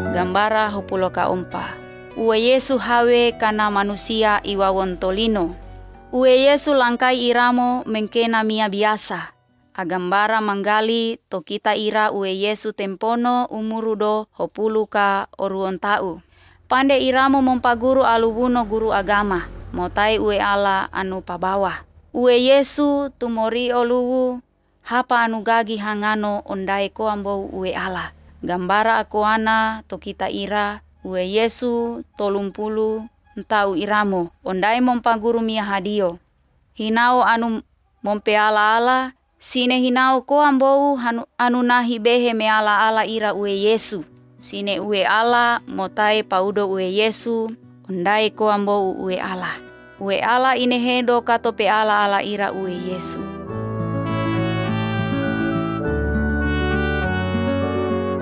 gambara hopulo ka ompa. Ue Yesu hawe kana manusia iwawon tolino. Ue Yesu langkai iramo mengkena mia biasa. Agambara manggali to kita ira ue Yesu tempono umurudo hopulu ka oruon tau. Pande iramo mompaguru alubuno guru agama. Motai ue ala anu pabawa. Ue Yesu tumori oluwu hapa anu gagi hangano ondai ko ambo ue ala. Gambara akoana to kita ira ue Yesu tolumpulu entau iramo. Ondai mompaguru mia hadio. Hinao anu mompe ala sine hinao ko ambo anu nahi behe me ala ira ue Yesu. Sine ue ala motai paudo ue Yesu ondai ko ambo ue ala. Ue ala inehedo katope ala ira ue Yesu.